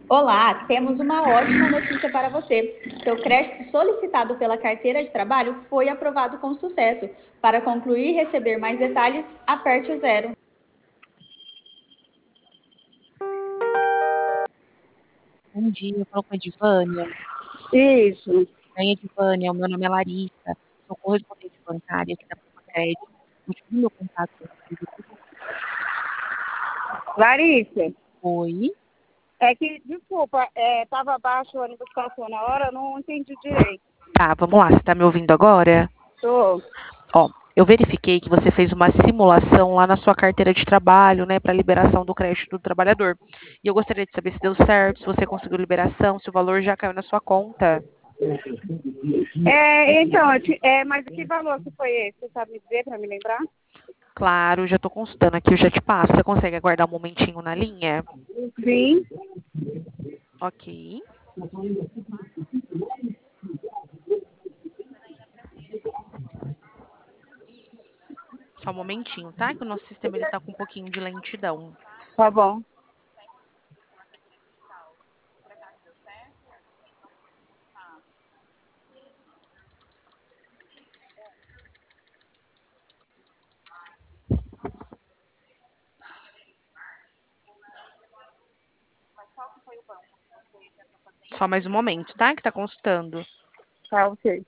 Olá, temos uma ótima notícia para você. Seu crédito solicitado pela carteira de trabalho foi aprovado com sucesso. Para concluir e receber mais detalhes, aperte o zero. Bom dia, eu falo com a Edivânia. Isso. Oi, Edivânia, o meu nome é Larissa, sou correspondente bancária aqui da Procacred. Eu tive meu contato contigo. Larissa, Oi. é que, desculpa, tava baixo, o ônibus passou na hora, eu não entendi direito. Tá, vamos lá, você tá me ouvindo agora? Tô. Ó, eu verifiquei que você fez uma simulação lá na sua carteira de trabalho, né, para liberação do crédito do trabalhador. E eu gostaria de saber se deu certo, se você conseguiu liberação, se o valor já caiu na sua conta. Então, mas que valor que foi esse? Você sabe me dizer para me lembrar? Claro, já tô consultando aqui, eu já te passo. Você consegue aguardar um momentinho na linha? Sim. Ok. Só um momentinho, tá? Que o nosso sistema ele tá com um pouquinho de lentidão. Tá bom. Só mais um momento, tá? Que tá consultando. Tá, ok.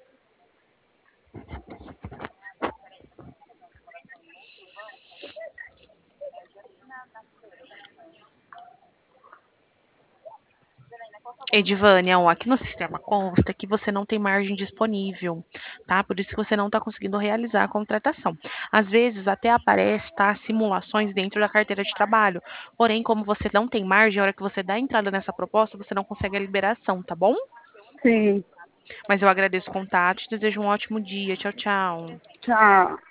Edivânia, ó, aqui no sistema consta que você não tem margem disponível, tá? Por isso que você não está conseguindo realizar a contratação. Às vezes até aparece, tá, simulações dentro da carteira de trabalho. Porém, como você não tem margem, a hora que você dá entrada nessa proposta, você não consegue a liberação, tá bom? Sim. Mas eu agradeço o contato e desejo um ótimo dia. Tchau, tchau. Tchau.